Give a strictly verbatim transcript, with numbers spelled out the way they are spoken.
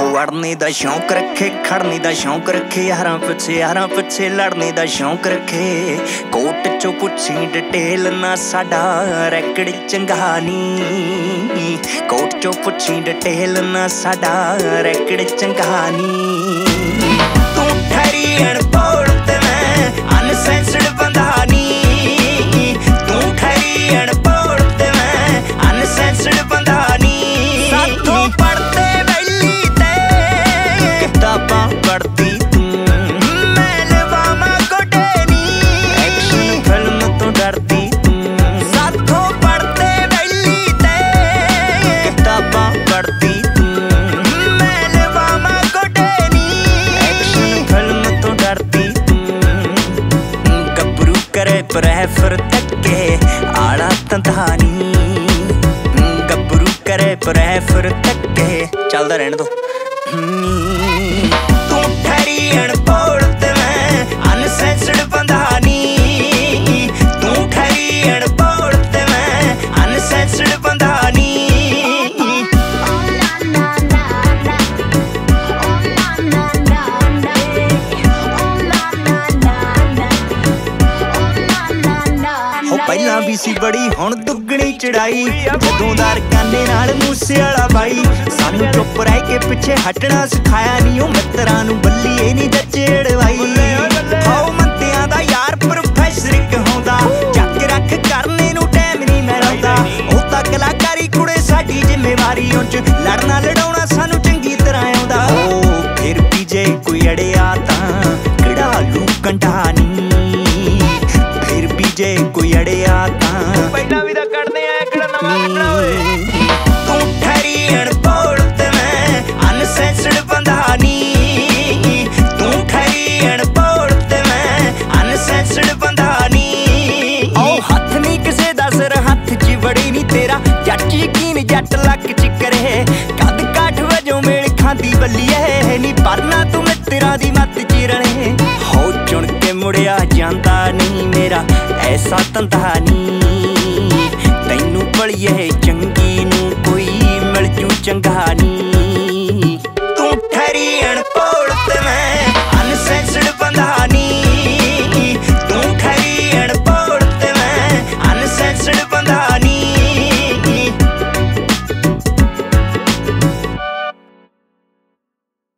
वड़ने दा शौक रखे, खड़ने दा शौक रखे, यारां पिछे यारां पिछे लड़ने दा शौक रखे। कोट चो पुछी डिटेल ना साडा रैकड़ चंगा नी, कोट चो पुछी डिटेल ना साडा रैकड़ चंगा नी। तू ठहरी अनपढ़ ते मैं अनसेंसर्ड बंदा नी, तू ठहरी अनपढ़ ते मैं अनसेंसर्ड बंदा नी। साथों पढ़ते वैली ते किताबां पढ़ती तू, मैं लवामा गोडे नी, एक्शन फिल्म तो डरती तू। साथों पढ़ते वैली ते किताबां पढ़ती तू, मैं लवामा गोडे नी, एक्शन फिल्म तो डरती तू। गबरू करे प्रेफर तके आड़ा तंधानी, गबरू करे प्रेफर तके चलदा रहने दो। तू ठहरी अनपढ़ ते मैं अनसेंसर्ड बंदा नी, तू ठहरी अनपढ़ ते मैं अनसेंसर्ड बंदा नी। ਪਹਿਲਾਂ ਵੀ ਸੀ ਬੜੀ ਹੁਣ ਦੁੱਗਣੀ ਚੜਾਈ, ਜਦੋਂ ਦਾ ਰਕਾਨੇ ਨਾਲ ਮੂਸੇ ਵਾਲਾ ਬਾਈ। ਸਾਨੂੰ ਚੁੱਪ ਰਹਿ ਕੇ ਪਿੱਛੇ ਹਟਣਾ ਸਿਖਾਇਆ ਨੀ, ਉਹ ਮਿੱਤਰਾਂ ਨੂੰ ਬੱਲੀਏ ਨੀ ਜੱਜੇ ਅੜਵਾਈ। ਹਾਉ ਮੰਤਿਆਂ ਦਾ ਯਾਰ ਪ੍ਰੋਫੈਸਰ ਕਹਾਉਂਦਾ, ਚੱਕ ਰੱਖ ਕਰਨੇ ਨੂੰ ਟਾਈਮ ਨਹੀਂ ਮਿਲਦਾ। ਉਹ ਤਾਂ ਕਲਾਕਾਰੀ ਕੁੜੇ ਸਾਡੀ ਜ਼ਿੰਮੇਵਾਰੀ, ਉਹ ਚ ਲੜਨਾ ਲੜਾਉਣਾ ਸਾਨੂੰ ਚੰਗੀ ਤਰ੍ਹਾਂ ਆਉਂਦਾ। ਉਹ ਫਿਰ ਵੀ ਜੇ ਕੋਈ ਅੜਿਆ ਤਾਂ ਕਿਹੜਾ ਲੂ ਕੰਢਾ ਨੀ, ਫਿਰ ਵੀ ਜੇ ਕੋਈ ਅੜਿਆ ਤਾਂ ਪਹਿਲਾਂ ਵੀ ਤਾਂ ਕੱਢਦੇ ਆ ਕਿਹੜਾ ਨਵਾਂ ਕੱਢਣਾ ਓਏ। ਤੂੰ ਠਹਿਰੀ ਅਨਪੜ੍ਹ ਤੇ ਮੈਂ ਅਨਸੈਂਸਰਡ ਬੰਦਾ ਨੀ, ਤੂੰ ਠਹਿਰੀ ਅਨਪੜ੍ਹ ਤੇ ਮੈਂ ਅਨਸੈਂਸਰਡ ਬੰਦਾ ਨੀ। ਉਹ ਹੱਥ ਨੀ ਕਿਸੇ ਦਾ ਸਿਰ ਹੱਥ 'ਚ ਵੜੀ ਨੀ ਤੇਰਾ, ਜੱਟ ਯਕੀਨ ਜੱਟ ਲੱਕ 'ਚ ਕਰੇ। ਕੱਦ ਕਾਠ ਵਜੋਂ ਮੇਲ ਖਾਂਦੀ ਬੱਲੀਏ ਨੀ, ਪਰਨਾ ਤੂੰ ਮਿੱਤਰਾਂ ਦੀ ਮੱਤ 'ਚ ਰਲੇ। ਹੋ ਚੁਣ ਕੇ ਮੁੜਿਆ ਜਾਂਦਾ ਨਹੀਂ ਮੇਰਾ ਐਸਾ ਧੰਦਾ ਨੀ, ਤੈਨੂੰ ਭਲੀਏ ਚੰਗੀ ਨੂੰ ਕੋਈ ਮਿਲ ਜੂ ਚੰਗਾ ਨੀ। ਤੂੰ ਠਹਿਰੀ